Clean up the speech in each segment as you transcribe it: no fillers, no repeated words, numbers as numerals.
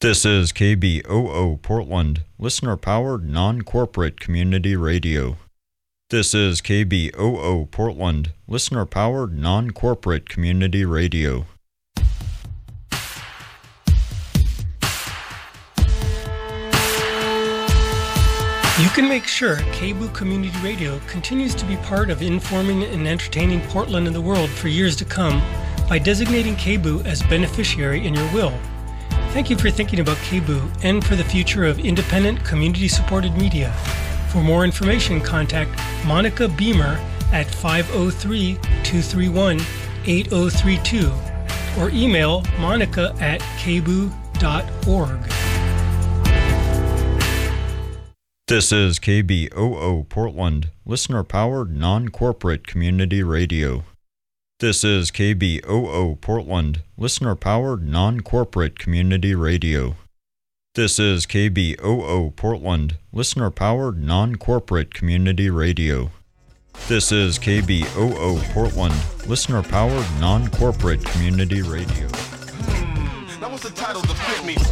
This is KBOO Portland, listener-powered, non-corporate community radio. This is KBOO Portland, listener-powered, non-corporate community radio. You can make sure KBOO Community Radio continues to be part of informing and entertaining Portland and the world for years to come by designating KBOO as beneficiary in your will. Thank you for thinking about KBOO and for the future of independent, community-supported media. For more information, contact Monica Beamer at 503-231-8032 or email monica@kboo.org. This is KBOO Portland, listener-powered, non-corporate community radio. This is KBOO Portland, listener-powered, non-corporate community radio. This is KBOO Portland, listener-powered, non-corporate community radio. This is KBOO Portland, listener-powered, non-corporate community radio. That was the title to fit me.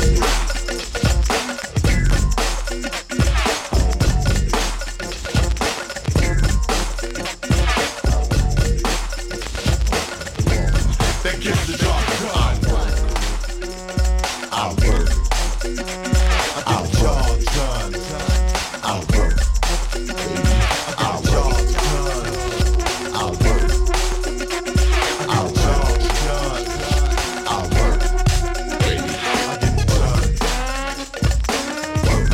That gives the job done. I work. I get the job done. I work. I get the job done. I work. I get the job done. I work. Baby, I get it done. Work.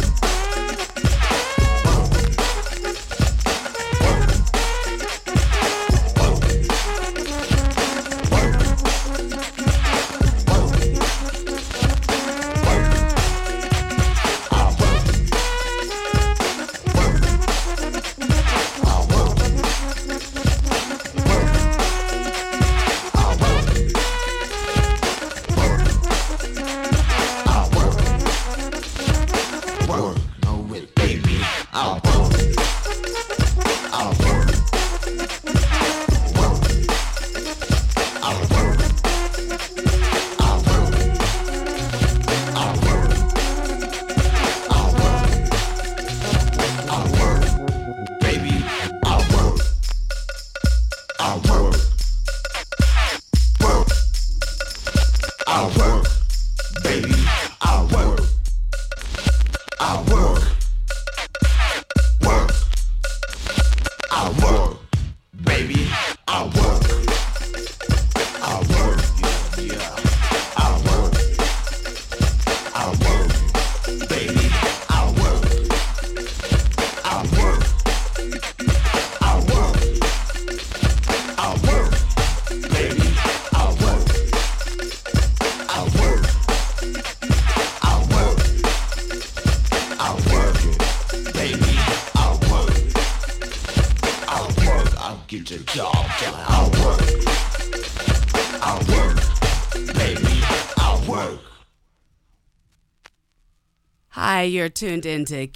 You're tuned into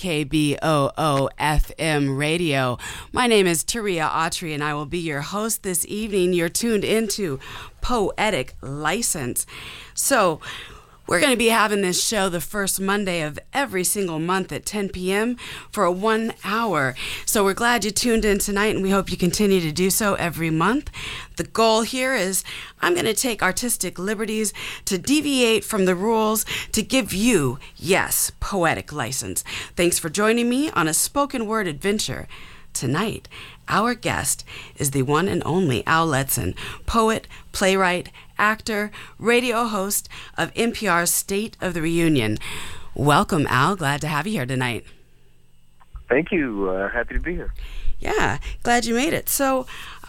KBOO FM radio. My name is Taria Autry, and I will be your host this evening. You're tuned into Poetic License. So, we're going to be having this show the first Monday of every single month at 10 p.m. for 1 hour. So we're glad you tuned in tonight, and we hope you continue to do so every month. The goal here is I'm going to take artistic liberties to deviate from the rules to give you, yes, poetic license. Thanks for joining me on a spoken word adventure. Tonight, our guest is the one and only Al Letson, poet, playwright, actor, radio host of NPR's State of the Reunion. Welcome, Al. Glad to have you here tonight. Thank you. Happy to be here. Yeah, glad you made it. So,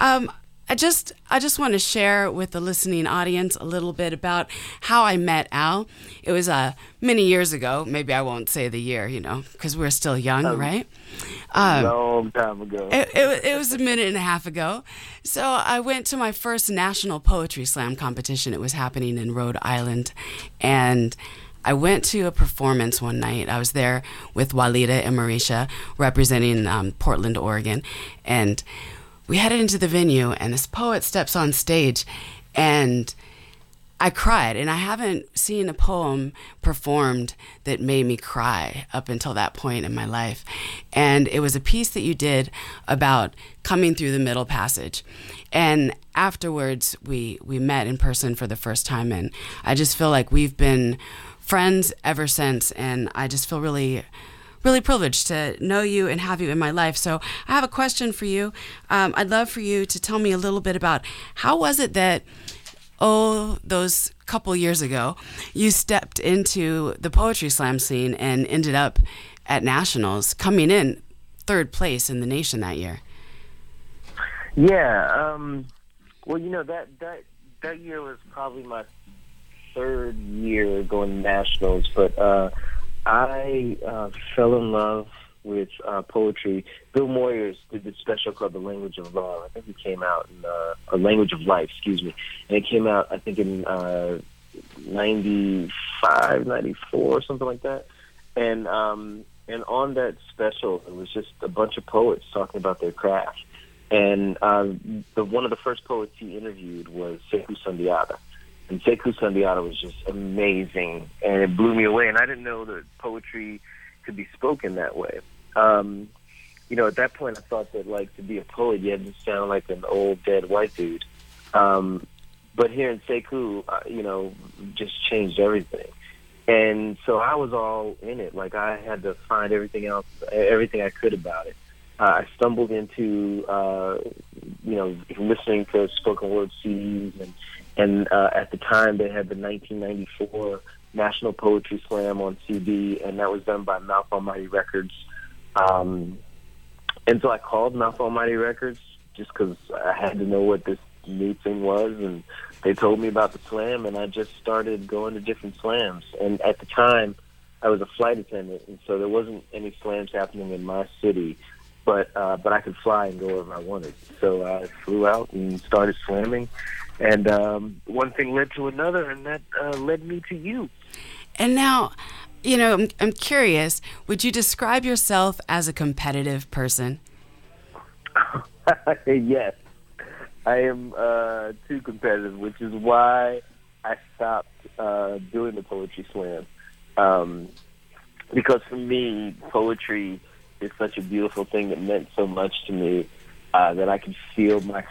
I just want to share with the listening audience a little bit about how I met Al. It was many years ago. Maybe I won't say the year, because we're still young, right? Long time ago. It was a minute and a half ago. So I went to my first national poetry slam competition. It was happening in Rhode Island, and I went to a performance one night. I was there with Walida and Marisha representing Portland, Oregon, and we headed into the venue, and this poet steps on stage, and I cried, and I haven't seen a poem performed that made me cry up until that point in my life. And it was a piece that you did about coming through the Middle Passage. And afterwards, we met in person for the first time, and I just feel like we've been friends ever since, and I just feel really privileged to know you and have you in my life. So I have a question for you. I'd love for you to tell me a little bit about how was it that, those couple years ago, you stepped into the poetry slam scene and ended up at nationals, coming in third place in the nation that year. Yeah. Well, that year was probably my third year going to nationals, but I fell in love with poetry. Bill Moyers did this special called The Language of Love. I think it came out in A Language of Life, excuse me. And it came out, I think, in 95, 94, something like that. And on that special, it was just a bunch of poets talking about their craft. And one of the first poets he interviewed was Sekou Sundiata. And Sekou Sundiata was just amazing, and it blew me away. And I didn't know that poetry could be spoken that way. At that point, I thought that, like, to be a poet, you had to sound like an old, dead white dude. But hearing Sekou, just changed everything. And so I was all in it. Like, I had to find everything I could about it. I stumbled into, listening to spoken word CDs, and at the time they had the 1994 National Poetry Slam on CD, and that was done by Mouth Almighty Records. And so I called Mouth Almighty Records just because I had to know what this new thing was, and they told me about the slam, and I just started going to different slams. And at the time, I was a flight attendant, and so there wasn't any slams happening in my city, but I could fly and go wherever I wanted. So I flew out and started slamming, and one thing led to another, and that led me to you. And now, I'm curious, would you describe yourself as a competitive person? Yes. I am too competitive, which is why I stopped doing the poetry slam. Because for me, poetry is such a beautiful thing that meant so much to me that I could feel my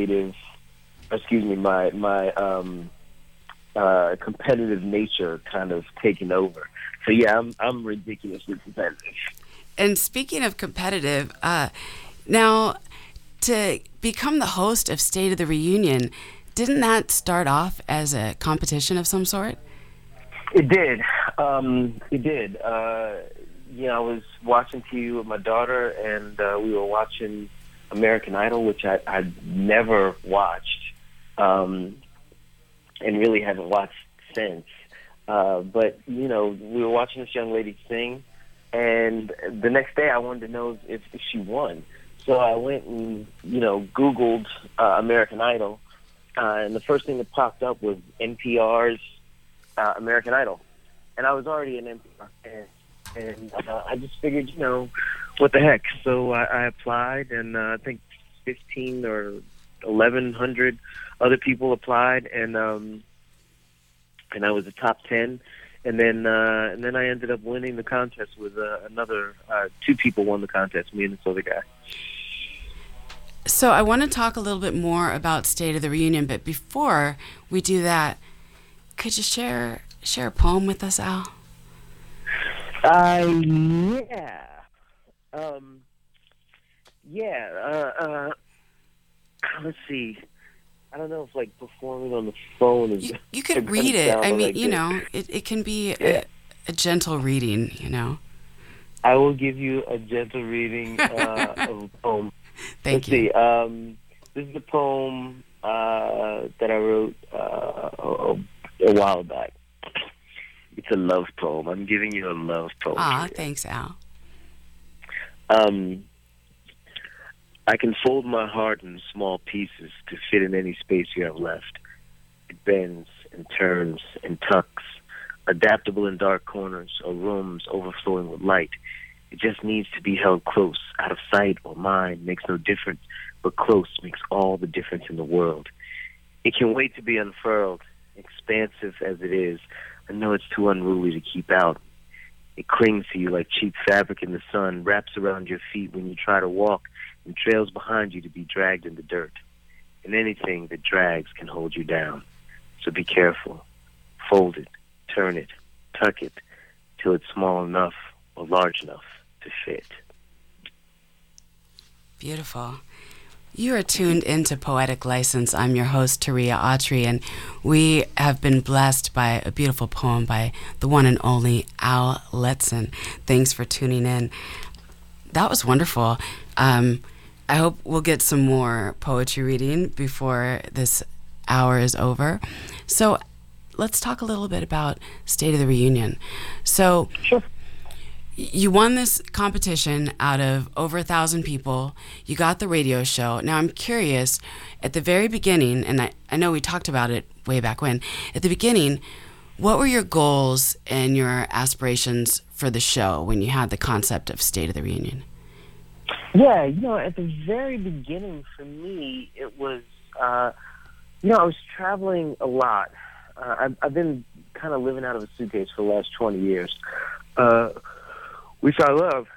competitive nature kind of taking over. So yeah, I'm ridiculously competitive. And speaking of competitive, now to become the host of State of the Reunion, didn't that start off as a competition of some sort? It did. It did. I was watching TV with my daughter, and we were watching American Idol, which I'd never watched, and really haven't watched since. But, we were watching this young lady sing, and the next day I wanted to know if she won. So I went and, Googled American Idol, and the first thing that popped up was NPR's American Idol. And I was already an NPR fan, and I just figured, what the heck. So I applied, and I think 15 or 1,100 other people applied, and I was a top 10. And then I ended up winning the contest with another two people won the contest, me and this other guy. So I want to talk a little bit more about State of the Reunion, but before we do that, could you share a poem with us, Al? Yeah. Let's see. I don't know if performing on the phone is. You could read it. I mean, it can be a gentle reading. I will give you a gentle reading of a poem. Thank you. Let's see. This is a poem that I wrote a while back. It's a love poem. I'm giving you a love poem. Thanks, Al. I can fold my heart in small pieces to fit in any space you have left. It bends and turns and tucks, adaptable in dark corners or rooms overflowing with light. It just needs to be held close, out of sight or mind, makes no difference, but close makes all the difference in the world. It can wait to be unfurled, expansive as it is, I know it's too unruly to keep out. It clings to you like cheap fabric in the sun, wraps around your feet when you try to walk, and trails behind you to be dragged in the dirt. And anything that drags can hold you down. So be careful. Fold it, turn it, tuck it, till it's small enough or large enough to fit. Beautiful. You are tuned into Poetic License. I'm your host, Taria Autry, and we have been blessed by a beautiful poem by the one and only Al Letson. Thanks for tuning in. That was wonderful. I hope we'll get some more poetry reading before this hour is over. So let's talk a little bit about State of the Reunion. So Sure. You won this competition out of over 1,000 people. You got the radio show. Now, I'm curious, at the very beginning, and I know we talked about it way back when, at the beginning, what were your goals and your aspirations for the show when you had the concept of State of the Reunion? Yeah, at the very beginning for me, it was, I was traveling a lot. I've been kind of living out of a suitcase for the last 20 years. Which I love,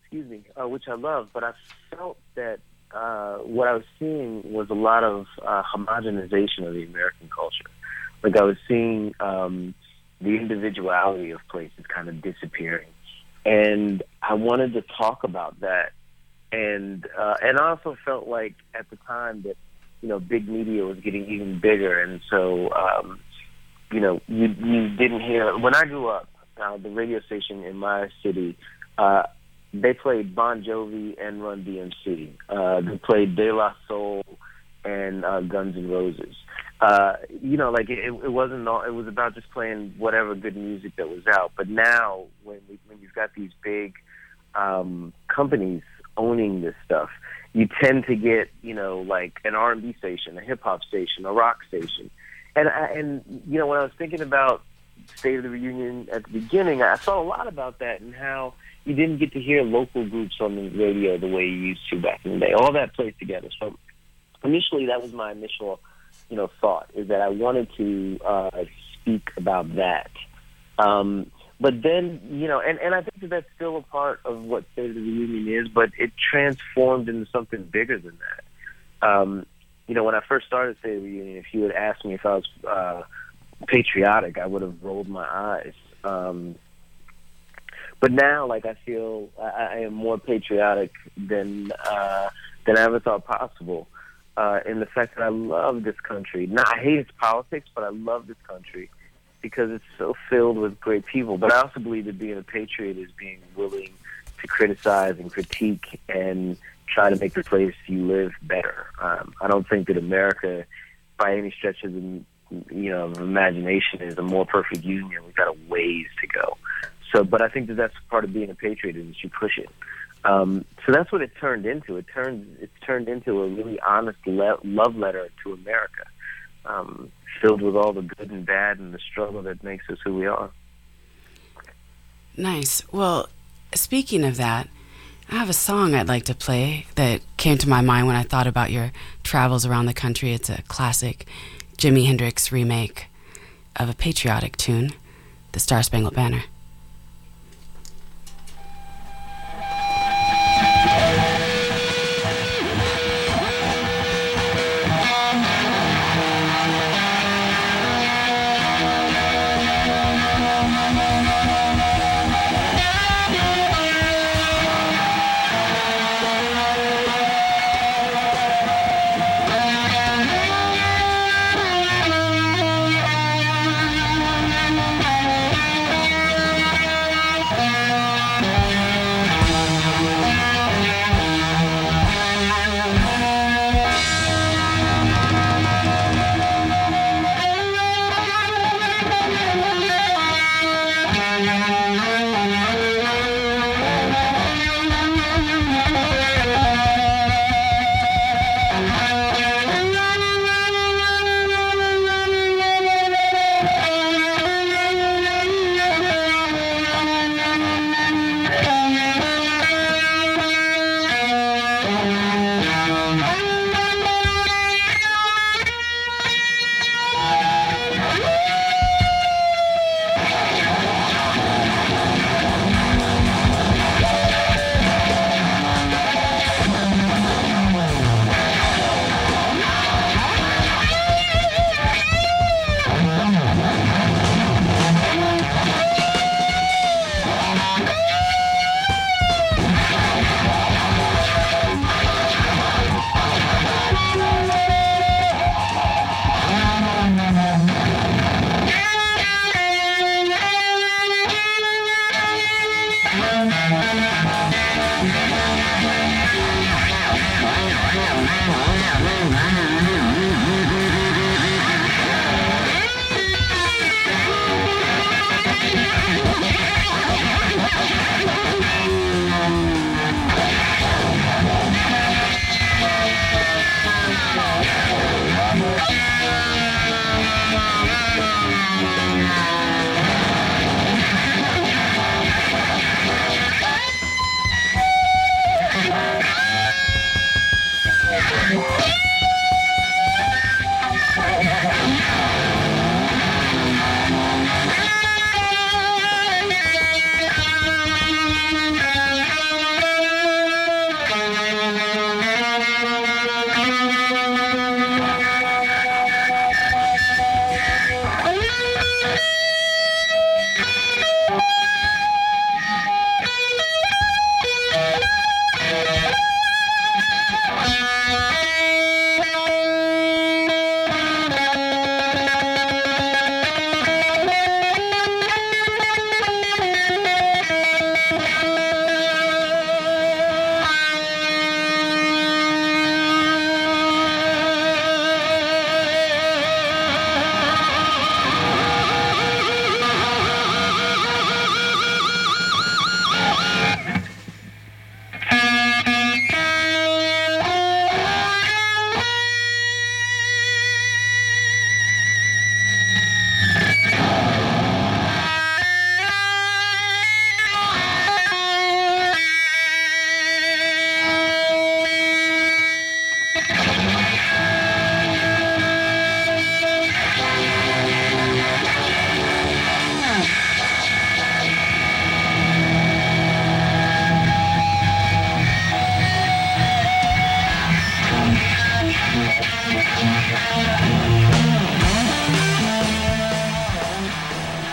but I felt that what I was seeing was a lot of homogenization of the American culture. Like I was seeing the individuality of places kind of disappearing. And I wanted to talk about that. And I also felt like at the time that, big media was getting even bigger. And so, you didn't hear, when I grew up, the radio station in my city, they played Bon Jovi and Run DMC. They played De La Soul and Guns N' Roses. It wasn't all, it was about just playing whatever good music that was out. But now, when you've got these big companies owning this stuff, you tend to get, like an R&B station, a hip-hop station, a rock station. And when I was thinking about State of the Reunion at the beginning, I saw a lot about that and how you didn't get to hear local groups on the radio the way you used to back in the day. All that plays together. So initially, that was my initial, thought, is that I wanted to speak about that. But then, and I think that that's still a part of what State of the Reunion is, but it transformed into something bigger than that. When I first started State of the Reunion, if you had asked me if I was patriotic, I would have rolled my eyes. But now, I feel I am more patriotic than I ever thought possible. In the fact that I love this country. Now, I hate its politics, but I love this country because it's so filled with great people. But I also believe that being a patriot is being willing to criticize and critique and try to make the place you live better. I don't think that America, by any stretch of the imagination, is a more perfect union. We've got a ways to go. So, but I think that that's part of being a patriot is that you push it. So that's what it turned into. It's turned into a really honest love letter to America, filled with all the good and bad and the struggle that makes us who we are. Nice. Well, speaking of that, I have a song I'd like to play that came to my mind when I thought about your travels around the country. It's a classic Jimi Hendrix remake of a patriotic tune, The Star-Spangled Banner.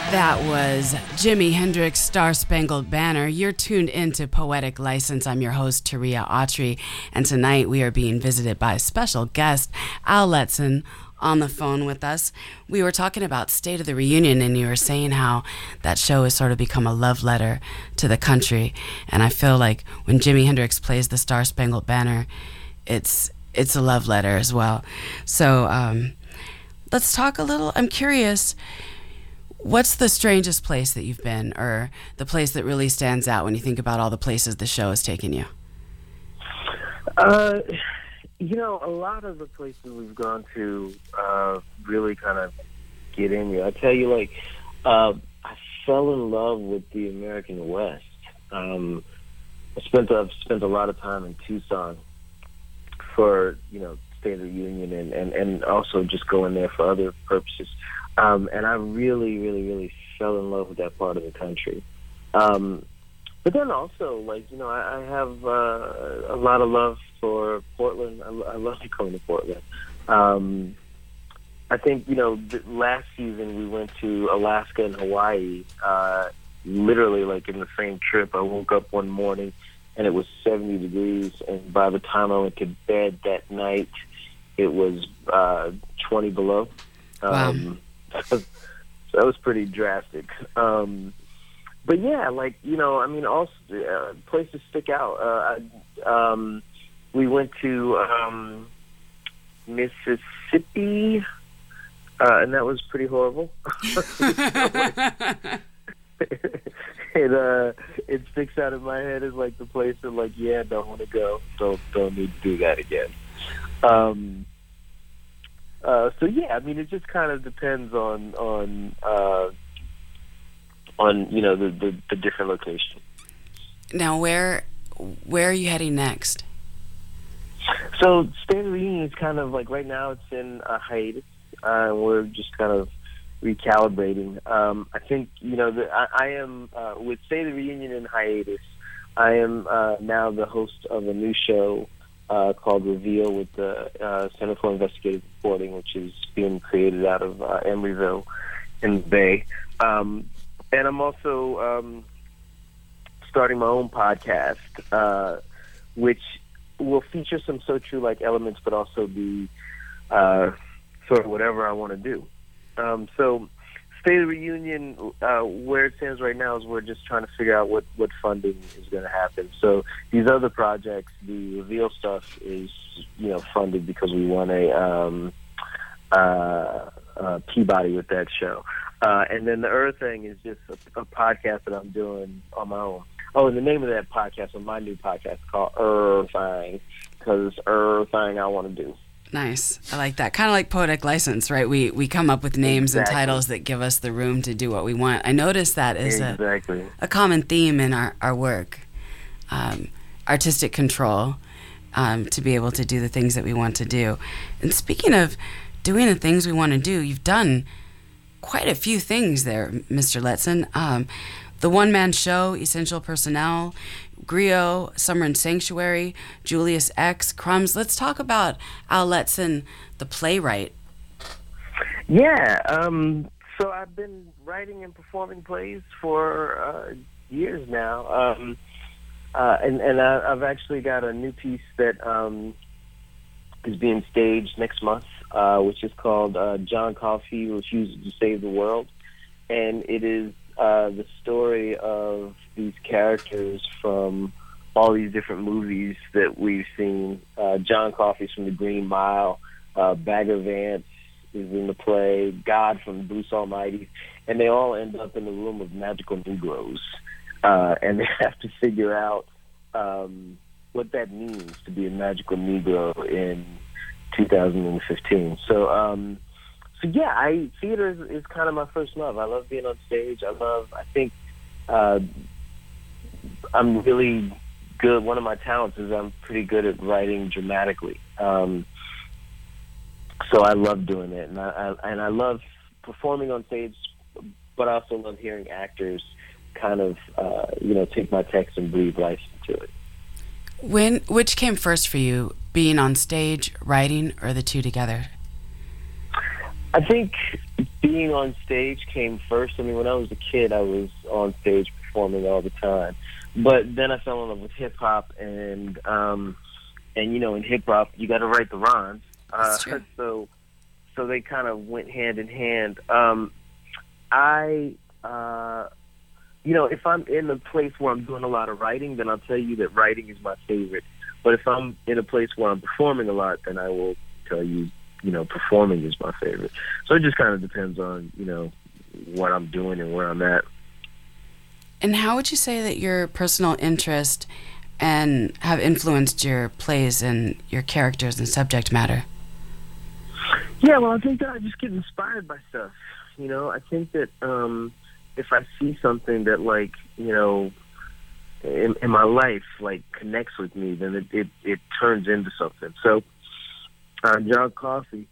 That was Jimi Hendrix' Star Spangled Banner. You're tuned into Poetic License. I'm your host, Taria Autry, and tonight we are being visited by a special guest, Al Letson, on the phone with us. We were talking about State of the Reunion, and you were saying how that show has sort of become a love letter to the country. And I feel like when Jimi Hendrix plays the Star Spangled Banner, it's a love letter as well. So let's talk a little. I'm curious, what's the strangest place that you've been, or the place that really stands out when you think about all the places the show has taken you? A lot of the places we've gone to really kind of get in you. I tell you, I fell in love with the American West. I've spent a lot of time in Tucson for, State of the Union and also just going there for other purposes. And I really, really, really fell in love with that part of the country. But then also, I have a lot of love for Portland. I love going to Portland. I think, last season we went to Alaska and Hawaii, literally in the same trip. I woke up one morning and it was 70 degrees, and by the time I went to bed that night, it was 20 below. Wow. So that was pretty drastic. But yeah, also places stick out. We went to Mississippi, and that was pretty horrible. It sticks out in my head as the place that don't want to go, don't need to do that again. So yeah, it just kind of depends on the different location. Now, where are you heading next? So State of the Union is kind of right now it's in a hiatus. We're just kind of recalibrating. I think I am with State of the Union in hiatus. I am now the host of a new show called Reveal with the Center for Investigative Reporting, which is being created out of Emeryville in the Bay. And I'm also starting my own podcast, which will feature some So True-like elements, but also be sort of whatever I want to do. So State of the Union, where it stands right now is we're just trying to figure out what funding is going to happen. So these other projects, the Reveal stuff is, funded because we won a Peabody with that show. And then the Earth thing is just a podcast that I'm doing on my own. Oh, and the name of that podcast, of my new podcast, is called Thing, because it's Thing I want to do. Nice. I like that. Kind of like Poetic License, right? We come up with names and titles that give us the room to do what we want. I noticed that is a common theme in our work. Artistic control, to be able to do the things that we want to do. And speaking of doing the things we want to do, you've done quite a few things there, Mr. Letson. The one-man show, Essential Personnel, Griot, Summer in Sanctuary, Julius X, Crumbs. Let's talk about Al Letson, the playwright. Yeah, so I've been writing and performing plays for years now, and I've actually got a new piece that is being staged next month, which is called John Coffey Refuses to Save the World, and it is the story of these characters from all these different movies that we've seen. John Coffey's from The Green Mile, Bagger Vance is in the play, God from Bruce Almighty, and they all end up in the room of magical Negroes, and they have to figure out what that means to be a magical Negro in 2015. So yeah, theater is kind of my first love. I love being on stage. I think I'm really good. One of my talents is I'm pretty good at writing dramatically. So I love doing it, and I love performing on stage, but I also love hearing actors kind of take my text and breathe life into it. Which came first for you, being on stage, writing, or the two together? I think being on stage came first. I mean, when I was a kid, I was on stage performing all the time. But then I fell in love with hip hop, and you know, in hip hop, you got to write the rhymes. That's true. So they kind of went hand in hand. You know, if I'm in a place where I'm doing a lot of writing, then I'll tell you that writing is my favorite. But if I'm in a place where I'm performing a lot, then I will tell you, you know, performing is my favorite. So it just kind of depends on, you know, what I'm doing and where I'm at. And how would you say that your personal interest and have influenced your plays and your characters and subject matter? Yeah, well, I think that I just get inspired by stuff. You know, I think that if I see something that, like, you know, in my life, like, connects with me, then it turns into something. So, John Coffey,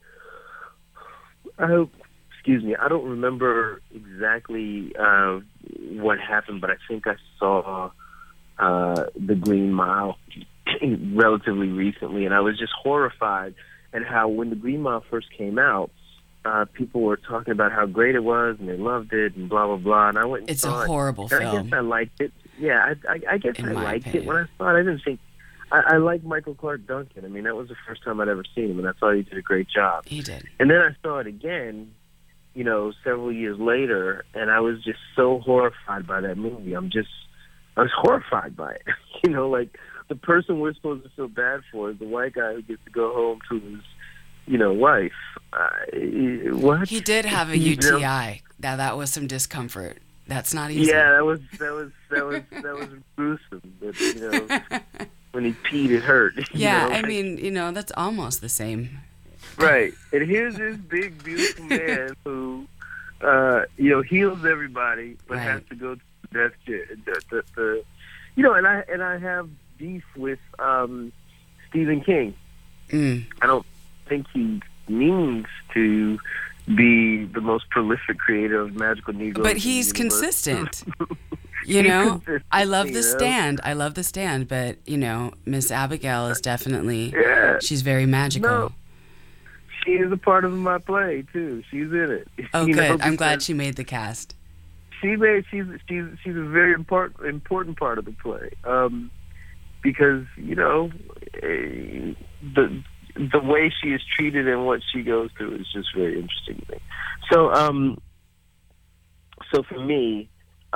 I don't remember exactly what happened, but I think I saw The Green Mile relatively recently, and I was just horrified at how when The Green Mile first came out, people were talking about how great it was, and they loved it, and blah, blah, blah, and I went and It's saw a horrible it. And film. I guess I liked it. Yeah, I guess In I my liked opinion. it when I saw it. I didn't think... I like Michael Clark Duncan. I mean, that was the first time I'd ever seen him, and I thought he did a great job. He did. And then I saw it again, you know, several years later, and I was just so horrified by that movie. I was horrified by it. You know, like, the person we're supposed to feel bad for is the white guy who gets to go home to his, you know, wife. What? He did have a You know? UTI. Now that was some discomfort. That's not easy. Yeah, that was gruesome. But, you know, when he peed, it hurt. you Yeah, know? I mean, you know, that's almost the same. Right. And here's this big, beautiful man who, you know, heals everybody, but Right. has to go to the death chair. You know, and I have beef with Stephen King. Mm. I don't think he means to be the most prolific creator of magical Negroes. But in he's the universe. consistent. You He's know, consistent, I love you The know? Stand. I love The Stand, but, you know, Miss Abigail is definitely, Yeah. she's very magical. No. She is a part of my play too. She's in it. Oh, You know, good. I'm glad because she made the cast. she's a very important part of the play. Because, you know, the way she is treated and what she goes through is just very interesting to me. So for me,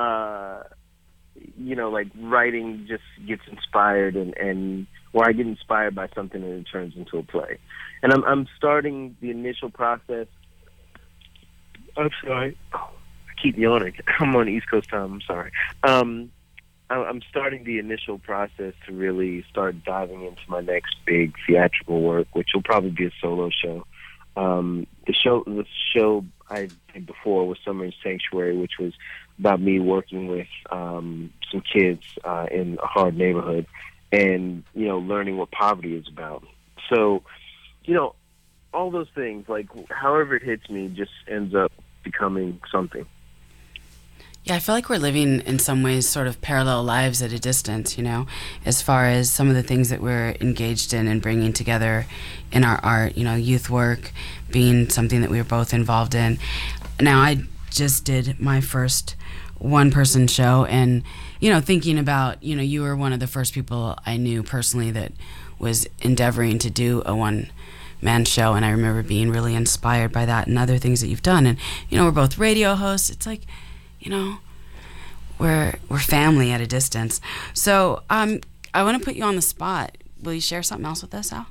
you know, like, writing just gets inspired and or I get inspired by something and it turns into a play. And I'm starting the initial process. I'm sorry. I keep yawning. I'm on East Coast time. I'm sorry. I'm starting the initial process to really start diving into my next big theatrical work, which will probably be a solo show. The show I did before was Summer in Sanctuary, which was about me working with some kids in a hard neighborhood and, you know, learning what poverty is about. So, you know, all those things, like, however it hits me, just ends up becoming something. Yeah, I feel like we're living in some ways sort of parallel lives at a distance, you know, as far as some of the things that we're engaged in and bringing together in our art, you know, youth work being something that we were both involved in. Now, I just did my first one-person show and, you know, thinking about, you know, you were one of the first people I knew personally that was endeavoring to do a one-man show, and I remember being really inspired by that and other things that you've done. And, you know, we're both radio hosts. It's like, you know, we're family at a distance. So I want to put you on the spot. Will you share something else with us, Al?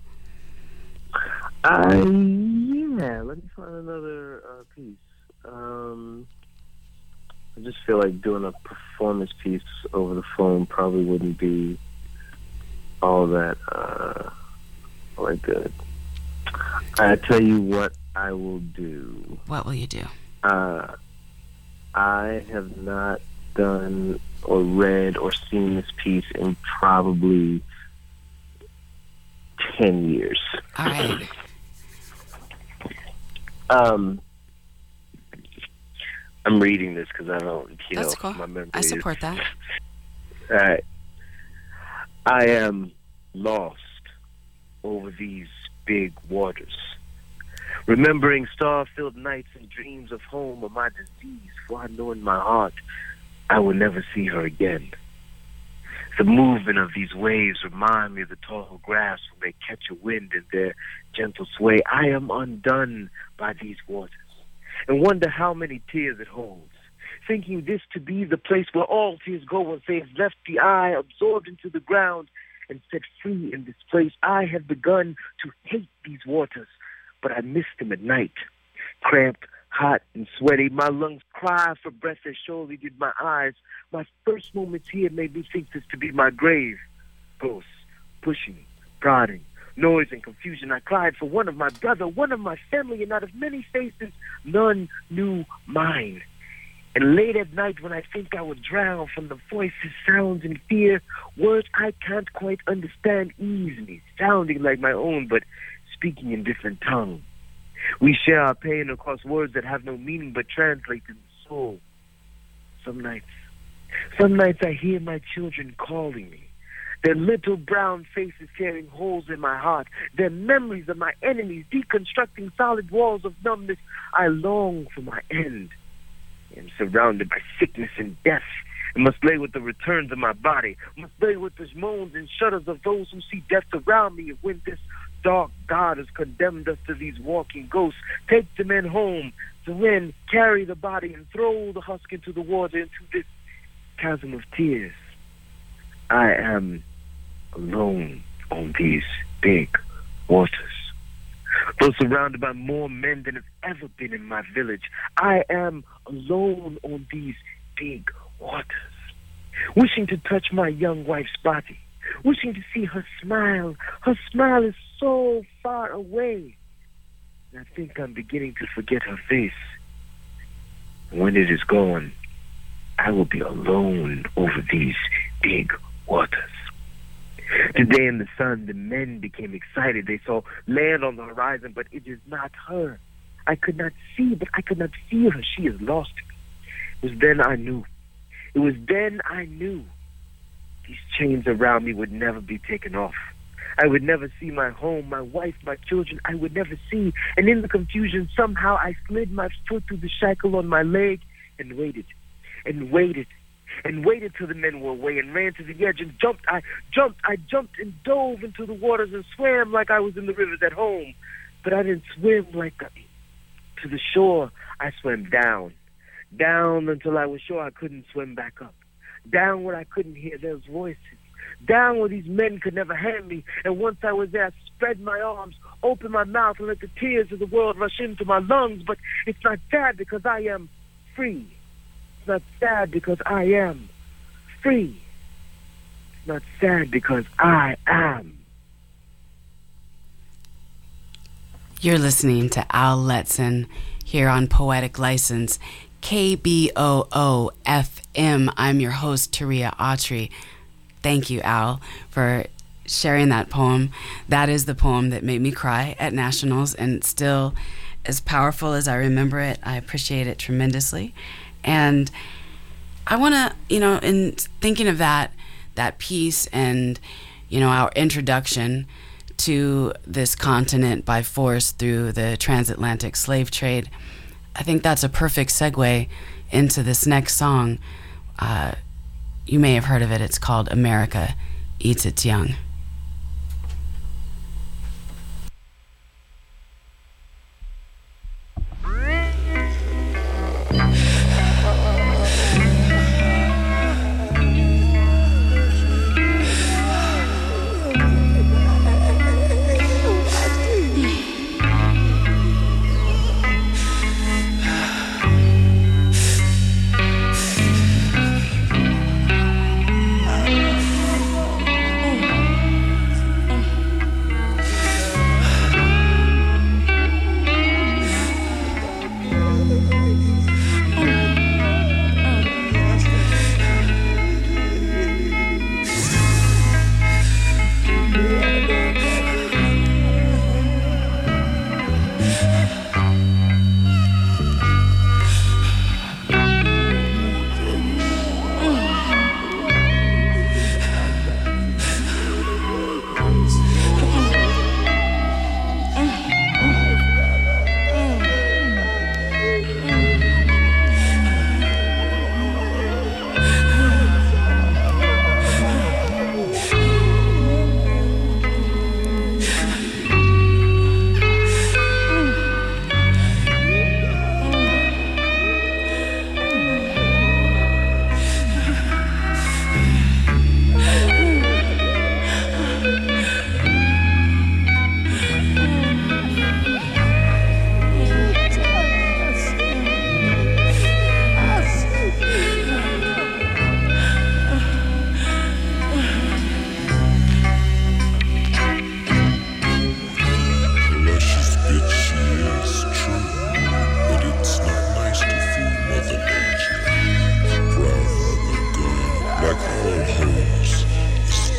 Yeah, let me find another piece. I just feel like doing a performance piece over the phone probably wouldn't be all that good. I tell you what I will do. What will you do? I have not done or read or seen this piece in probably 10 years. All right. I'm reading this because I don't, That's cool. my memory I support that. All right. I am lost over these big waters, remembering star-filled nights and dreams of home or my disease, for I know in my heart I will never see her again. The movement of these waves remind me of the tall grass when they catch a wind in their gentle sway. I am undone by these waters and wonder how many tears it holds, thinking this to be the place where all tears go once they have left the eye, absorbed into the ground, and set free in this place. I have begun to hate these waters, but I miss them at night. Cramped, hot, and sweaty, my lungs cry for breath as surely did my eyes. My first moments here made me think this to be my grave. Ghosts, pushing, prodding, noise and confusion. I cried for one of my brother, one of my family, and out of many faces, none knew mine. And late at night when I think I would drown from the voices, sounds, and fear, words I can't quite understand ease me, sounding like my own, but speaking in different tongue. We share our pain across words that have no meaning but translate in the soul. Some nights I hear my children calling me, their little brown faces tearing holes in my heart, their memories of my enemies deconstructing solid walls of numbness. I long for my end. I am surrounded by sickness and death, and must lay with the returns of my body, must lay with the moans and shudders of those who see death around me. And when this dark God has condemned us to these walking ghosts, take the men home, to then carry the body and throw the husk into the water, into this chasm of tears. I am alone on these big waters. Though surrounded by more men than have ever been in my village, I am alone on these big waters. Wishing to touch my young wife's body, wishing to see her smile. Her smile is so far away, and I think I'm beginning to forget her face. When it is gone, I will be alone over these big waters. Today in the sun, the men became excited. They saw land on the horizon, but it is not her. I could not see, but I could not feel her. She is lost to me. It was then I knew. It was then I knew. These chains around me would never be taken off. I would never see my home, my wife, my children. I would never see. And in the confusion, somehow I slid my foot through the shackle on my leg and waited, and waited, and waited till the men were away, and ran to the edge and jumped. I jumped and dove into the waters and swam like I was in the rivers at home. But I didn't swim like to the shore. I swam down until I was sure I couldn't swim back up. Down where I couldn't hear those voices. Down where these men could never hand me. And once I was there, I spread my arms, opened my mouth, and let the tears of the world rush into my lungs. But it's not sad because I am free. It's not sad because I am free. It's not sad because I am. You're listening to Al Letson here on Poetic License, KBOO FM. I'm your host, Taria Autry. Thank you, Al, for sharing that poem. That is the poem that made me cry at Nationals, and still as powerful as I remember it. I appreciate it tremendously. And I want to, in thinking of that piece and, our introduction to this continent by force through the transatlantic slave trade, I think that's a perfect segue into this next song. You may have heard of it. It's called America Eats Its Young.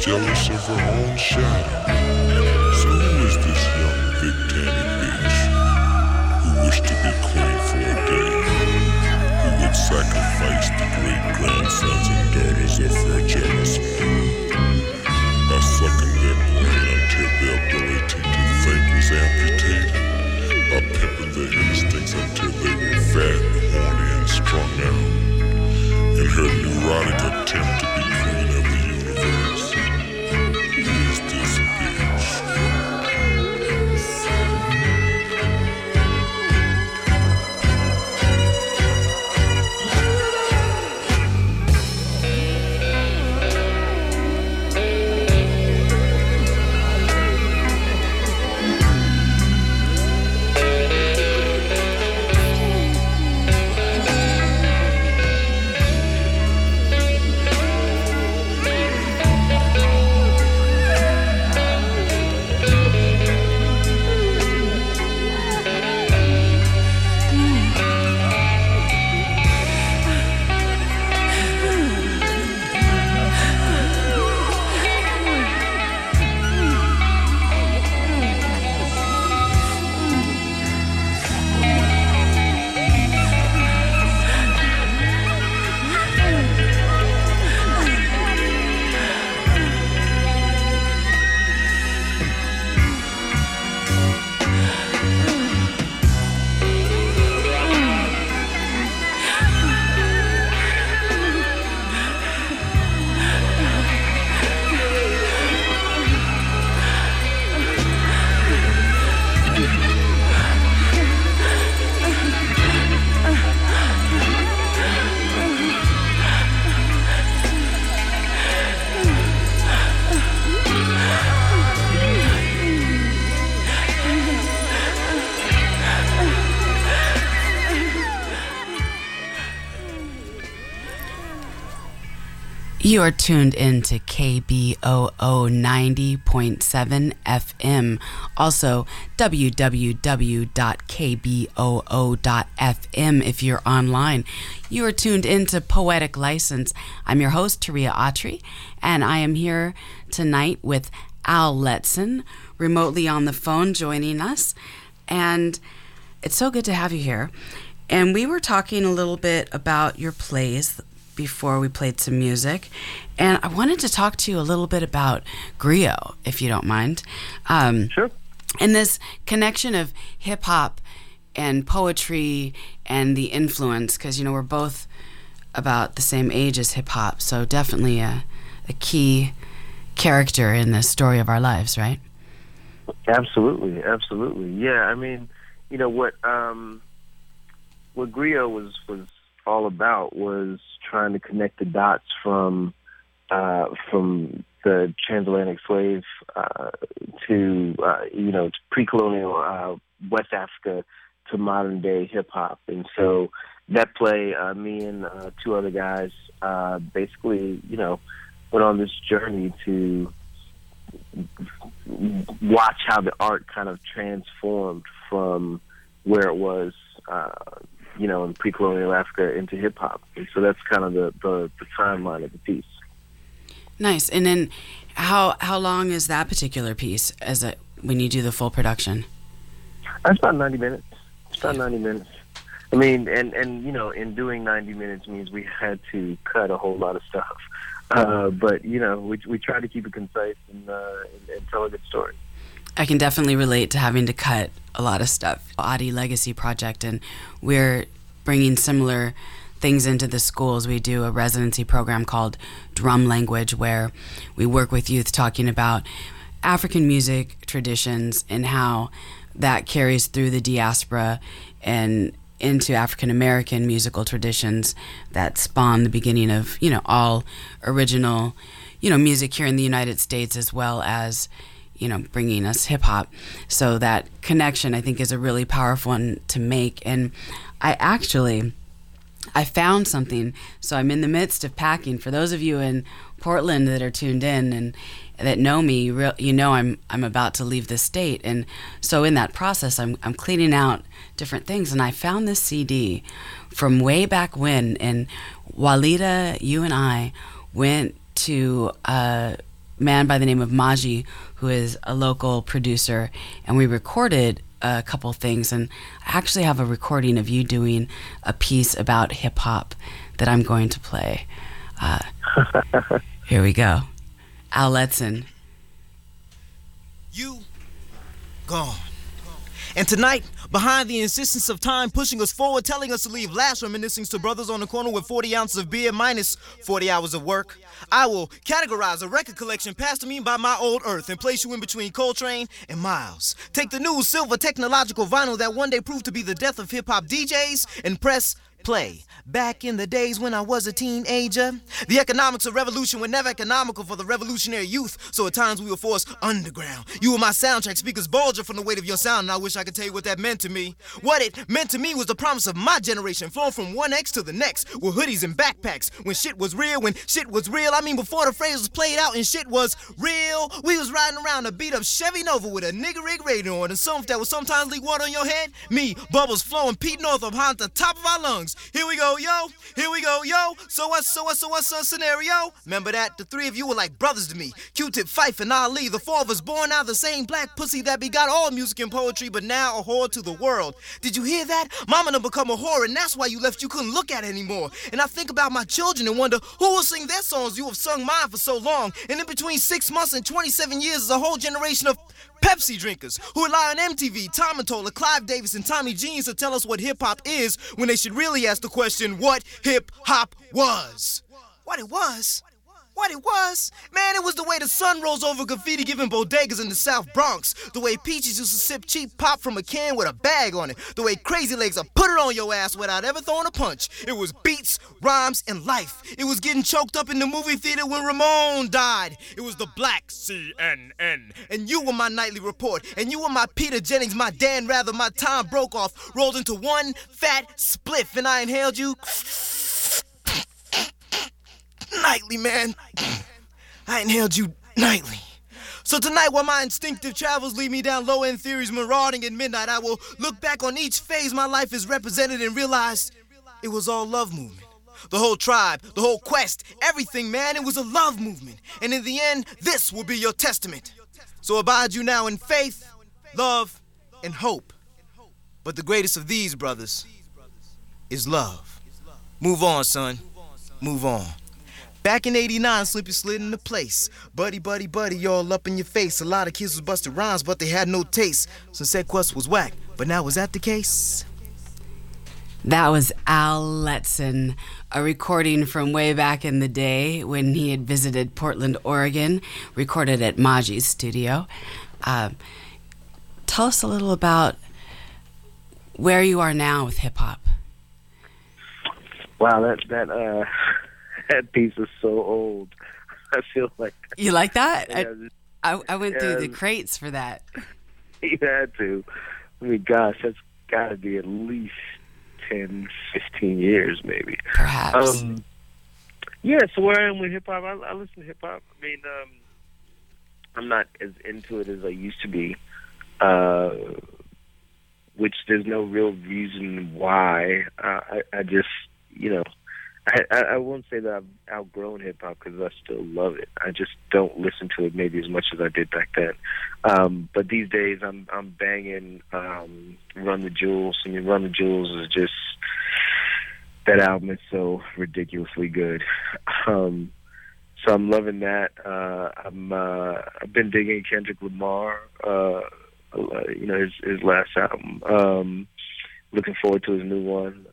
jealous of her own shadow. So who is this young big tanny bitch who wished to be queen for a day? Who would sacrifice the great-grandsons and daughters of her jealous man by sucking their brain until their ability to think was amputated, by pimping their instincts until they were fat, horny, and strung out, in her neurotic attempt to be queen of the universe? Who is this bitch? You are tuned in to KBOO 90.7 FM, also www.kboo.fm if you're online. You are tuned in to Poetic License. I'm your host, Taria Autry, and I am here tonight with Al Letson, remotely on the phone joining us. And it's so good to have you here. And we were talking a little bit about your plays before we played some music, and I wanted to talk to you a little bit about Griot, if you don't mind. Sure. And this connection of hip-hop and poetry and the influence, because, you know, we're both about the same age as hip-hop, so definitely a key character in the story of our lives, right? Absolutely, absolutely. Yeah, I mean, you know, what Griot was all about was trying to connect the dots from the transatlantic slave to pre-colonial West Africa to modern day hip hop. And so that play, me and two other guys basically, you know, went on this journey to watch how the art kind of transformed from where it was you know, in pre-colonial Africa into hip-hop. And so that's kind of the timeline of the piece. Nice. And then how long is that particular piece when you do the full production? It's about 90 minutes. I mean, and you know, in doing 90 minutes means we had to cut a whole lot of stuff. But, you know, we try to keep it concise and tell a good story. I can definitely relate to having to cut a lot of stuff. Adi Legacy Project, and we're bringing similar things into the schools. We do a residency program called Drum Language, where we work with youth talking about African music traditions and how that carries through the diaspora and into African American musical traditions that spawn the beginning of, you know, all original, you know, music here in the United States, as well as, you know, bringing us hip hop. So that connection, I think, is a really powerful one to make. And I found something. So I'm in the midst of packing. For those of you in Portland that are tuned in and that know me, you know I'm about to leave the state. And so in that process, I'm cleaning out different things. And I found this CD from way back when. And Walida, you and I went to man by the name of Maji, who is a local producer, and we recorded a couple things, and I actually have a recording of you doing a piece about hip-hop that I'm going to play. Here we go. Al Letson. You gone. And tonight, behind the insistence of time pushing us forward, telling us to leave last, reminiscing to brothers on the corner with 40 ounces of beer minus 40 hours of work, I will categorize a record collection passed to me by my old earth and place you in between Coltrane and Miles. Take the new silver technological vinyl that one day proved to be the death of hip-hop DJs and press play. Back in the days when I was a teenager, the economics of revolution were never economical for the revolutionary youth, so at times we were forced underground. You were my soundtrack, speakers bulging from the weight of your sound, and I wish I could tell you what that meant to me. What it meant to me was the promise of my generation, flowing from one X to the next, with hoodies and backpacks. When shit was real, I mean before the phrase was played out and shit was real, we was riding around a beat up Chevy Nova with a nigga rig radio on, and some that would sometimes leak water on your head. Me, bubbles flowing, Pete Northup high at the top of our lungs. Here we go, yo. Here we go, yo. So what's the scenario? Remember that? The three of you were like brothers to me. Q-Tip, Fife, and Ali. The four of us born out of the same black pussy that begot all music and poetry, but now a whore to the world. Did you hear that? Mama done become a whore, and that's why you left. You couldn't look at it anymore. And I think about my children and wonder who will sing their songs. You have sung mine for so long. And in between 6 months and 27 years is a whole generation of Pepsi drinkers who rely on MTV, Tom and Tola, Clive Davis, and Tommy Jeans to tell us what hip-hop is when they should really ask the question, what hip-hop was. What it was? What it was? Man, it was the way the sun rose over graffiti giving bodegas in the South Bronx. The way Peaches used to sip cheap pop from a can with a bag on it. The way Crazy Legs would put it on your ass without ever throwing a punch. It was beats, rhymes, and life. It was getting choked up in the movie theater when Ramon died. It was the black CNN. And you were my nightly report. And you were my Peter Jennings, my Dan Rather, my Tom Brokaw, rolled into one fat spliff. And I inhaled you nightly, man. I inhaled you nightly. So tonight, while my instinctive travels lead me down low-end theories marauding at midnight, I will look back on each phase my life is represented and realize it was all love movement. The whole tribe, the whole quest, everything, man, it was a love movement. And in the end, this will be your testament. So abide you now in faith, love, and hope. But the greatest of these, brothers, is love. Move on, son. Move on. Back in 89, Slippy slid into place. Buddy, all up in your face. A lot of kids was busting rhymes, but they had no taste. So said Quest was whack. But now, was that the case? That was Al Letson, a recording from way back in the day when he had visited Portland, Oregon, recorded at Maji's studio. Tell us a little about where you are now with hip-hop. Wow, that piece is so old. I feel like... You like that? Yeah, I went through the crates for that. You had to. I mean, gosh, that's got to be at least 10, 15 years, maybe. Perhaps. Yeah, so where I am with hip-hop, I listen to hip-hop. I mean, I'm not as into it as I used to be, which there's no real reason why. I just, I won't say that I've outgrown hip-hop because I still love it. I just don't listen to it maybe as much as I did back then. But these days I'm banging Run the Jewels. I mean, Run the Jewels is just, that album is so ridiculously good. So I'm loving that. I've been digging Kendrick Lamar, his last album. Looking forward to his new one.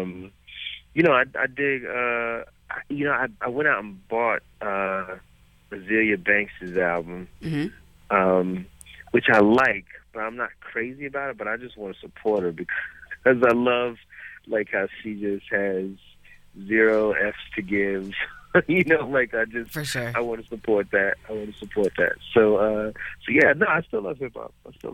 I dig, I went out and bought Azealia Banks' album, which I like, but I'm not crazy about it, but I just want to support her because I love, how she just has zero F's to give. For sure. I want to support that. So yeah, no, I still love hip-hop.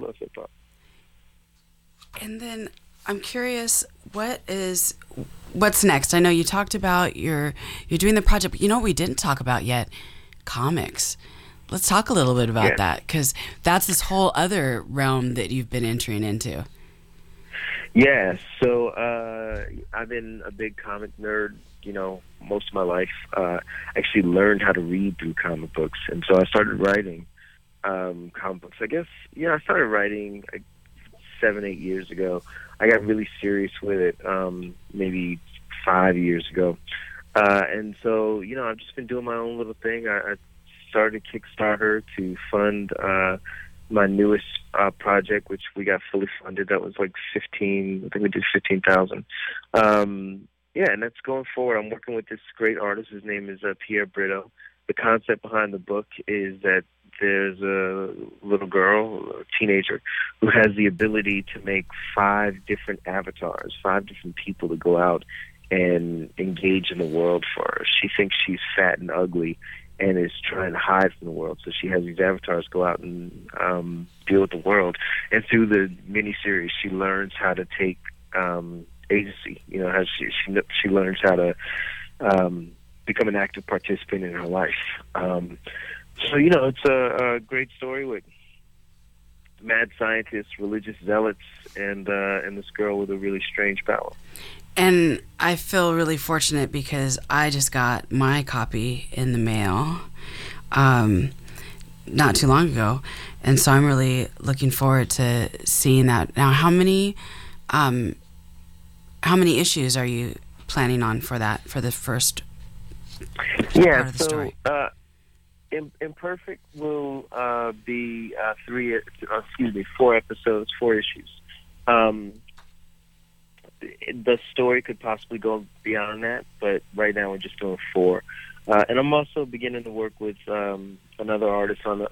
And then I'm curious, what's next? I know you talked about you're doing the project, but you know what we didn't talk about yet? Comics. Let's talk a little bit about that, because that's this whole other realm that you've been entering into. Yeah, so I've been a big comic nerd most of my life. Actually learned how to read through comic books, and so I started writing comic books. I guess I started writing 7-8 years ago. I got really serious with it maybe 5 years ago, and so I've just been doing my own little thing. I started Kickstarter to fund my newest project, which we got fully funded. That was like 15. I think we did 15,000. And that's going forward. I'm working with this great artist. His name is Pierre Brito. The concept behind the book is that there's a little girl, a teenager, who has the ability to make 5 different avatars, 5 different people to go out and engage in the world for her. She thinks she's fat and ugly and is trying to hide from the world. So she has these avatars go out and deal with the world. And through the miniseries, she learns how to take agency. How she learns how to become an active participant in her life. So it's a great story with mad scientists, religious zealots, and this girl with a really strange power. And I feel really fortunate because I just got my copy in the mail not too long ago, and so I'm really looking forward to seeing that. Now, how many issues are you planning on for the first part of the story? Imperfect will be 4 episodes, 4 issues. The story could possibly go beyond that, but right now we're just doing 4. And I'm also beginning to work with another artist on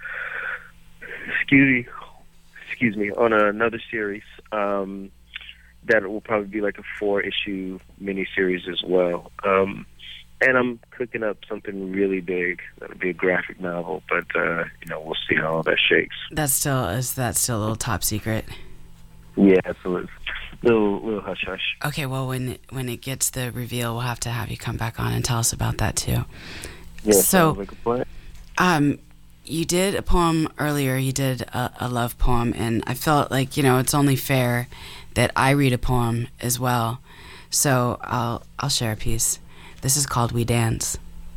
on another series that will probably be like a 4-issue miniseries as well. And I'm cooking up something really big. That'll be a graphic novel, but we'll see how all that shakes. Is that still a little top secret? Yeah, absolutely. Little hush hush. Okay, well, when it gets the reveal, we'll have to have you come back on and tell us about that too. Yeah, so sounds like a plan. You did a poem earlier. You did a love poem, and I felt like it's only fair that I read a poem as well. So I'll share a piece. This is called We Dance.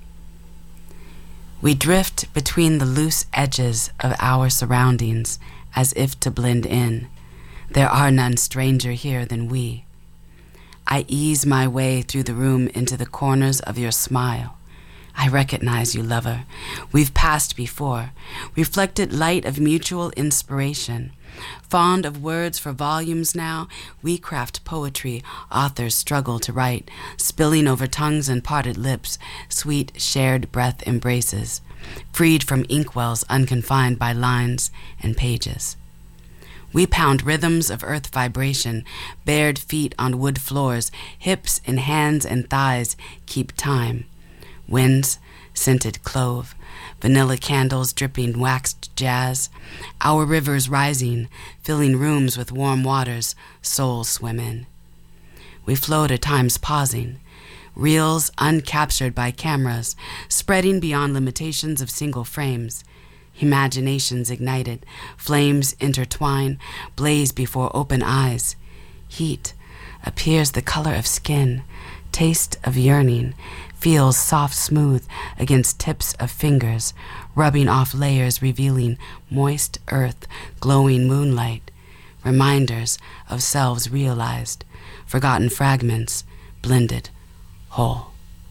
We drift between the loose edges of our surroundings as if to blend in. There are none stranger here than we. I ease my way through the room into the corners of your smile. I recognize you, lover. We've passed before, reflected light of mutual inspiration. Fond of words for volumes now, we craft poetry authors struggle to write, spilling over tongues and parted lips, sweet shared breath embraces, freed from inkwells unconfined by lines and pages. We pound rhythms of earth vibration, bared feet on wood floors, hips and hands and thighs keep time. Winds, scented clove, vanilla candles dripping waxed jazz, our rivers rising, filling rooms with warm waters, souls swim in. We float at times pausing, reels uncaptured by cameras, spreading beyond limitations of single frames. Imaginations ignited, flames intertwine, blaze before open eyes. Heat appears the color of skin, taste of yearning, feels soft smooth against tips of fingers, rubbing off layers revealing moist earth, glowing moonlight, reminders of selves realized, forgotten fragments, blended whole.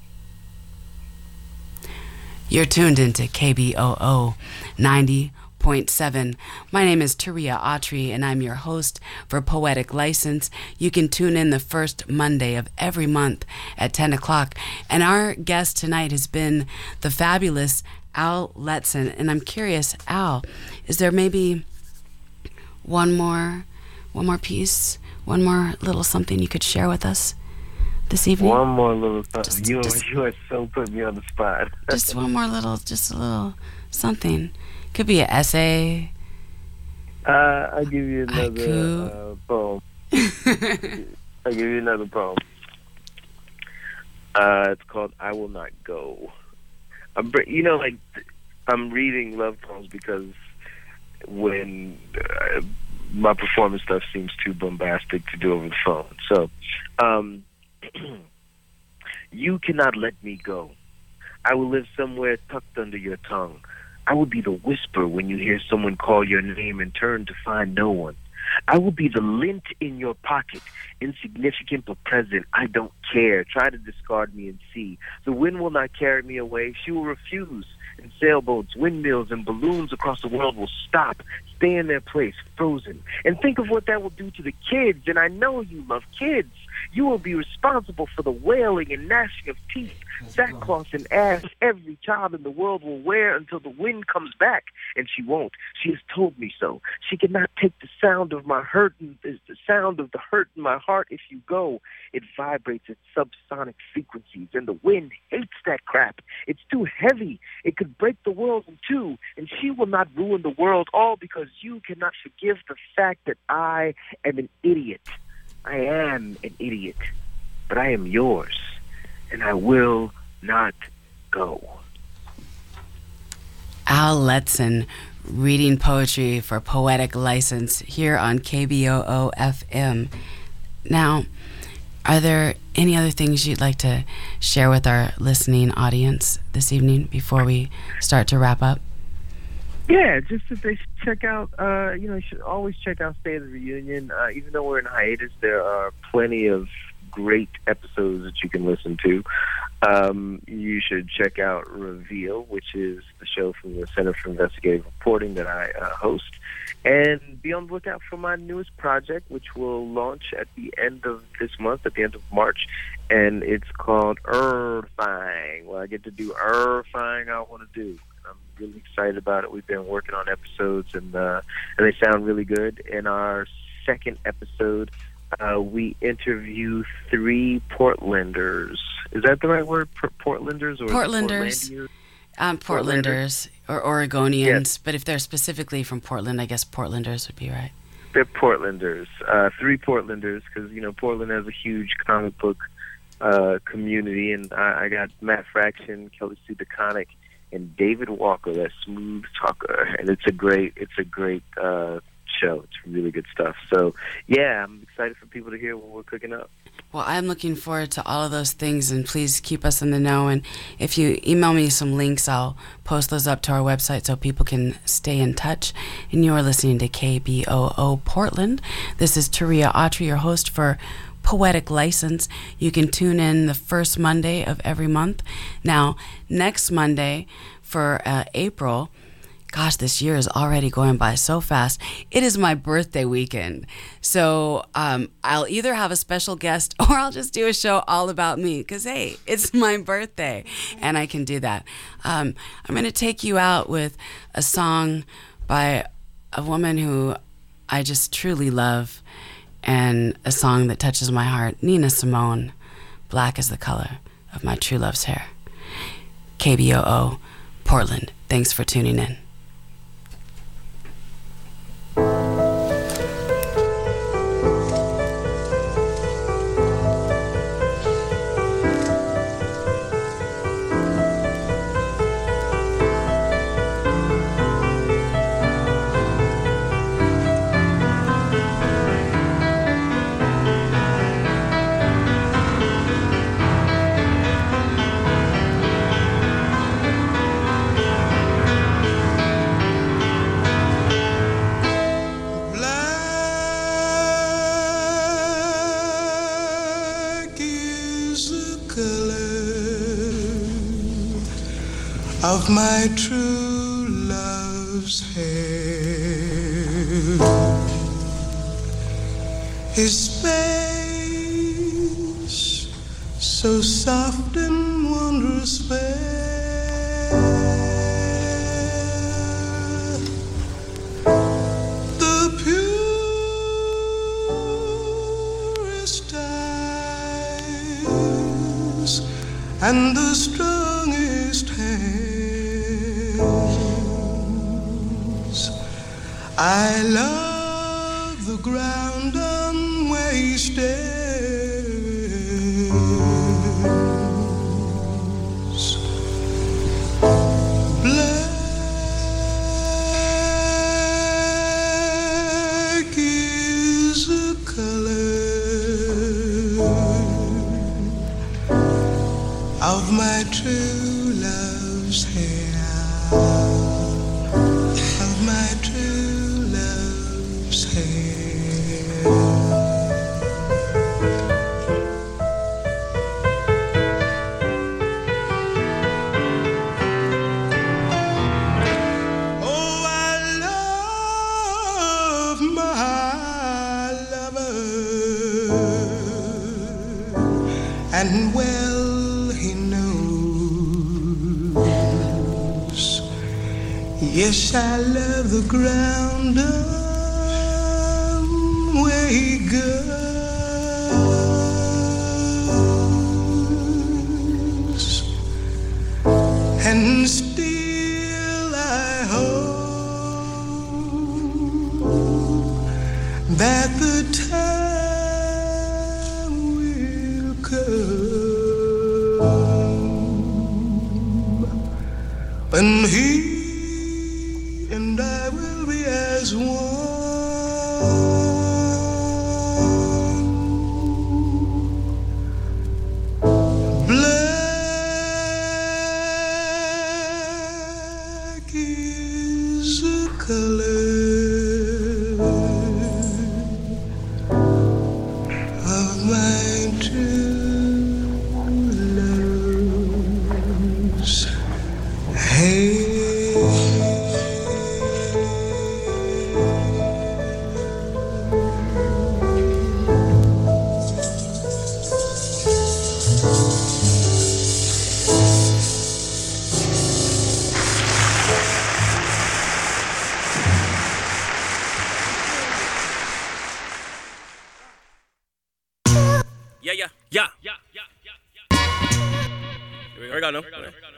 You're tuned into KBOO 90.7. My name is Taria Autry, and I'm your host for Poetic License. You can tune in the first Monday of every month at 10 o'clock. And our guest tonight has been the fabulous Al Letson. And I'm curious, Al, is there maybe one more piece, one more little something you could share with us this evening? One more little something. You are so putting me on the spot. Just one more little, just a little something. Could be an essay. I'll give you another poem. I'll give you another poem. It's called I Will Not Go. I'm reading love poems because when my performance stuff seems too bombastic to do over the phone. So, You cannot let me go. I will live somewhere tucked under your tongue. I will be the whisper when you hear someone call your name and turn to find no one. I will be the lint in your pocket, insignificant but present. I don't care. Try to discard me and see. The wind will not carry me away. She will refuse. And sailboats, windmills, and balloons across the world will stop, stay in their place, frozen. And think of what that will do to the kids. And I know you love kids. You will be responsible for the wailing and gnashing of teeth, sackcloth and ass every child in the world will wear until the wind comes back. And she won't. She has told me so. She cannot take the sound of my hurt, and the sound of the hurt in my heart if you go. It vibrates at subsonic frequencies, and the wind hates that crap. It's too heavy. It could break the world in two, and she will not ruin the world, all because you cannot forgive the fact that I am an idiot. I am an idiot, but I am yours, and I will not go. Al Letson reading poetry for Poetic License here on KBOO FM. Now, are there any other things you'd like to share with our listening audience this evening before we start to wrap up? Yeah, just that they should check out, you should always check out State of the Reunion. Even though we're in hiatus, there are plenty of great episodes that you can listen to. You should check out Reveal, which is the show from the Center for Investigative Reporting that I host. And be on the lookout for my newest project, which will launch at the end of this month, at the end of March. And it's called Irvine. Well, I get to do everything I want to do. I'm really excited about it. We've been working on episodes, and they sound really good. In our second episode, we interview 3 Portlanders. Is that the right word? Portlanders? Or Portlanders. Portlanders or Oregonians. Yes. But if they're specifically from Portland, I guess Portlanders would be right. They're Portlanders. 3 Portlanders, because, Portland has a huge comic book community. And I got Matt Fraction, Kelly Sue DeConnick, and David Walker, that smooth talker. And it's a great show. It's really good stuff. So, yeah, I'm excited for people to hear what we're cooking up. Well, I'm looking forward to all of those things, and please keep us in the know. And if you email me some links, I'll post those up to our website so people can stay in touch. And you are listening to KBOO Portland. This is Taria Autry, your host for Poetic License. You can tune in the first Monday of every month. Now, next Monday for April, gosh, this year is already going by so fast. It is my birthday weekend. So I'll either have a special guest or I'll just do a show all about me because, hey, it's my birthday and I can do that. I'm going to take you out with a song by a woman who I just truly love and a song that touches my heart, Nina Simone, Black is the Color of My True Love's Hair. KBOO, Portland. Thanks for tuning in. Of my true love's hair, his face so soft and wondrous fair, the purest eyes and the strongest hands. I love the ground on where he stands. Black is a color my true love's hair, of my true love's hair. Oh, I love my lover, and well he knows. Yes, I love the ground where he goes, and still I hope that the time will come when he and I will be as one. Black is the color of my true love's hair. Here we go, no?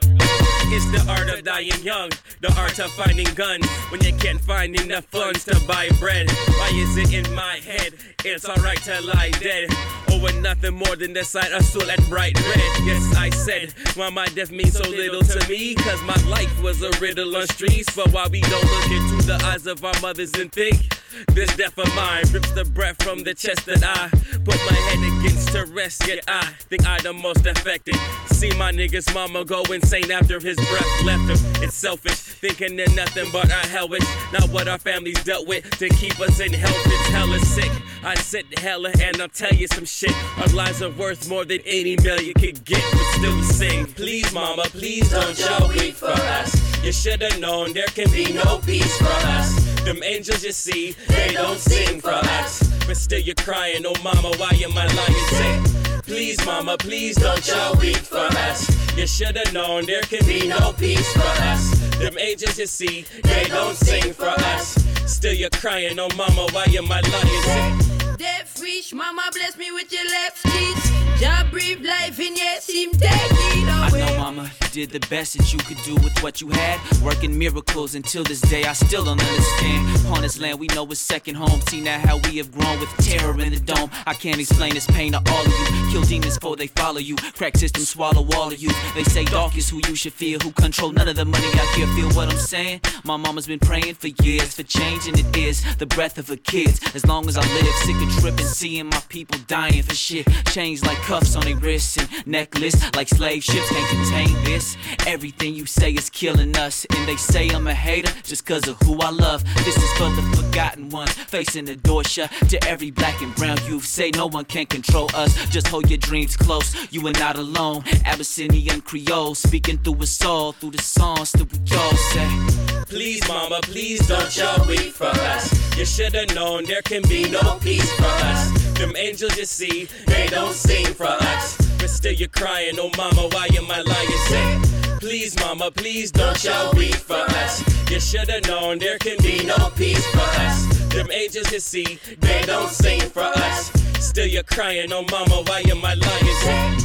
It's the art of dying young, the art of finding gun when you can't find enough funds to buy bread. Why is it in my head? It's alright to lie dead. Oh, and nothing more than the sight of soul and bright red. Yes, I said, why my death means so little to me? Cause my life was a riddle on streets. But why we don't look into the eyes of our mothers and think this death of mine rips the breath from the chest that I put my head against to rest. Yet I think I the most affected. See my nigga's mama go insane after his breath left him. It's selfish, thinking they're nothing but our hellish. Not what our families dealt with to keep us in health. It's hella sick. I said hella and I'll tell you some shit. Our lives are worth more than any million could get, but still we sing. Please mama, please don't y'all weep for us. You should've known there can be no peace for us. Them angels you see, they don't sing for us. But still you're crying, oh mama, why am I lying sick? Please mama, please don't y'all weep for us. You should've known there can be no peace for us. Them angels you see, they don't sing for us. Still you're crying, oh mama, why am I lying sick? Death wish, mama bless me with your left kids. Jah breathe life in, yes, him take it away. I know mama, you did the best that you could do with what you had. Working miracles until this day, I still don't understand. Upon this land, we know it's second home. See now how we have grown with terror in the dome. I can't explain this pain to all of you. Kill demons before they follow you. Crack systems swallow all of you. They say dark is who you should fear. Who control none of the money out here. Feel what I'm saying? My mama's been praying for years for change, and it is the breath of her kids. As long as I live, sick of tripping, seeing my people dying for shit. Chains like cuffs on their wrists and necklace like slave ships can't contain this. Everything you say is killing us, and they say I'm a hater just cause of who I love. This is for the forgotten ones facing the door shut. To every black and brown youth, say no one can control us. Just hold your dreams close, you are not alone. Abyssinian Creole speaking through us all, through the songs that we all say. Please mama, please don't y'all weep for us. You should've known there can be no peace for us. Them angels you see, they don't sing for us. But still you're crying, oh mama, why am I lying sick? Please mama, please don't y'all weep for us. You should've known there can be no peace for us. Them angels you see, they don't sing for us. Still you're crying, oh mama, why am I lying sick?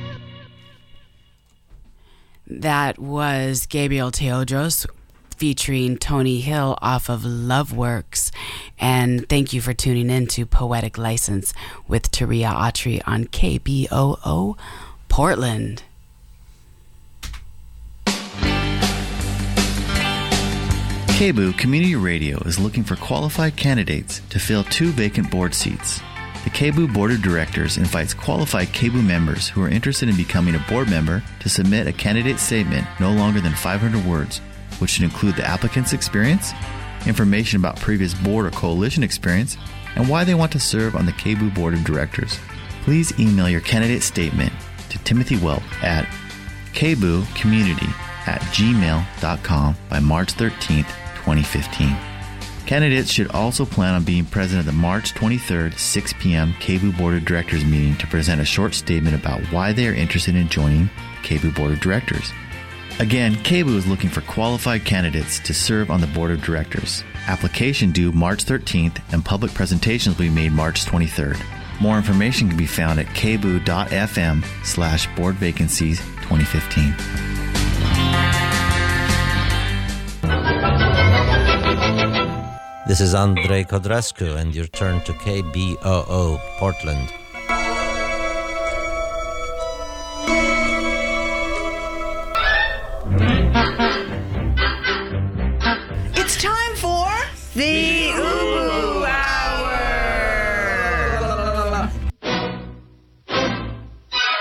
That was Gabriel Teodros featuring Tony Hill off of Love Works. And thank you for tuning in to Poetic License with Taria Autry on KBOO Portland. KBOO Community Radio is looking for qualified candidates to fill 2 vacant board seats. The KBOO Board of Directors invites qualified KBOO members who are interested in becoming a board member to submit a candidate statement no longer than 500 words, which should include the applicant's experience, information about previous board or coalition experience, and why they want to serve on the KBOO Board of Directors. Please email your candidate statement to Timothy Welp at kboocommunity@gmail.com by March 13th, 2015. Candidates should also plan on being present at the March 23rd, 6 p.m. KBOO Board of Directors meeting to present a short statement about why they are interested in joining KBOO Board of Directors. Again, KBOO is looking for qualified candidates to serve on the Board of Directors. Application due March 13th and public presentations will be made March 23rd. More information can be found at kboo.fm/boardvacancies2015. This is Andrei Codrescu, and you're turned to KBOO Portland